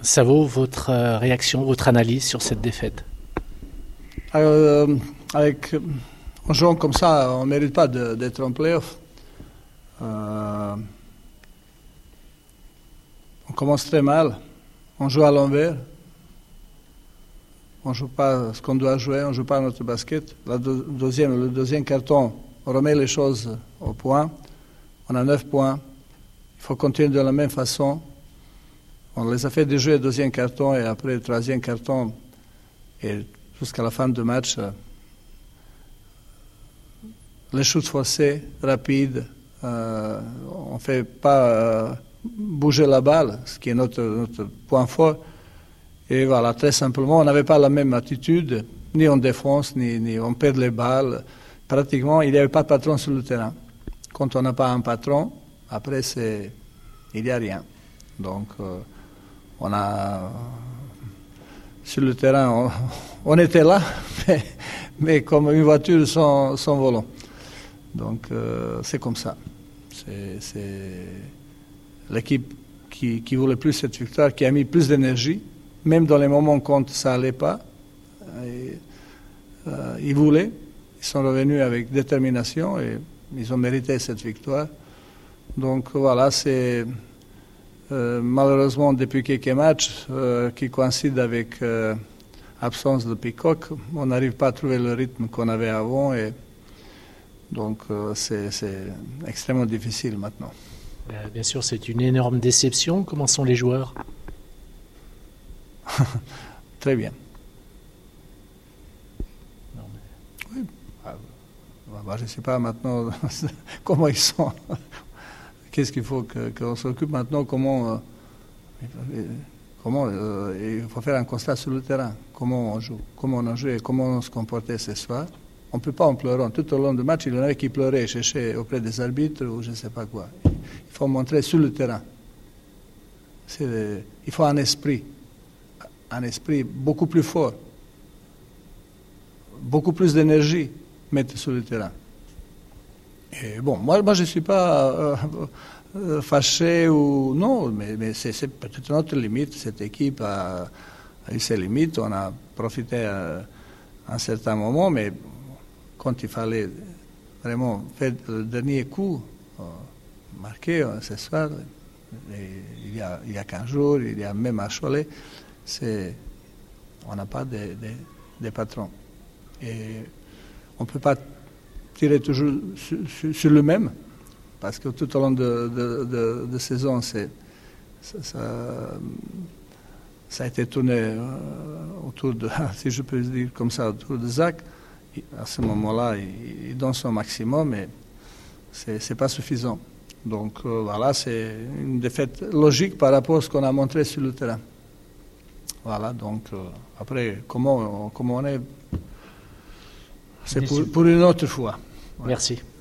Savo, votre réaction, votre analyse sur cette défaite? En jouant comme ça, on ne mérite pas d'être en play-off. On commence très mal. On joue à l'envers. On ne joue pas ce qu'on doit jouer. On ne joue pas notre basket. Le deuxième carton, on remet les choses au point. On a 9 points. Il faut continuer de la même façon. On les a fait déjouer le deuxième carton et après le troisième carton et jusqu'à la fin du match, les shoots forcés, rapides, on ne fait pas bouger la balle, ce qui est notre point fort. Et voilà, très simplement, on n'avait pas la même attitude, ni en défense, ni on perd les balles. Pratiquement, il n'y avait pas de patron sur le terrain. Quand on n'a pas un patron, après, il n'y a rien. Donc, sur le terrain, on était là, mais comme une voiture sans volant. Donc, c'est comme ça. C'est l'équipe qui voulait plus cette victoire, qui a mis plus d'énergie, même dans les moments quand ça n'allait pas. Ils voulaient, ils sont revenus avec détermination et ils ont mérité cette victoire. Donc, voilà, c'est... malheureusement, depuis quelques matchs qui coïncident avec l'absence de Peacock, on n'arrive pas à trouver le rythme qu'on avait avant et donc c'est extrêmement difficile maintenant. Bien sûr, c'est une énorme déception. Comment sont les joueurs? Très bien. Non, mais... Oui. Je ne sais pas maintenant comment ils sont. Qu'est-ce qu'il faut qu'on s'occupe maintenant? Comment il faut faire un constat sur le terrain. Comment on joue, comment on a joué, comment on se comportait ce soir. On ne peut pas en pleurant. Tout au long du match, il y en avait qui pleuraient, cherchaient auprès des arbitres ou je ne sais pas quoi. Il faut montrer sur le terrain. Il faut un esprit beaucoup plus fort, beaucoup plus d'énergie mettre sur le terrain. Et bon, moi je ne suis pas fâché ou non, mais c'est peut-être notre limite. Cette équipe a eu ses limites. On a profité à un certain moment, mais quand il fallait vraiment faire le dernier coup, marqué ce soir, il y a 15 jours, il y a même à Cholet, on n'a pas de patron. Et on ne peut pas tirer toujours sur le même, parce que tout au long de saison, ça a été tourné autour de, si je peux dire comme ça, autour de Zach. À ce moment-là, il donne son maximum, mais c'est pas suffisant. Donc voilà, c'est une défaite logique par rapport à ce qu'on a montré sur le terrain. Voilà, donc après, comment on est, c'est pour une autre fois. Merci.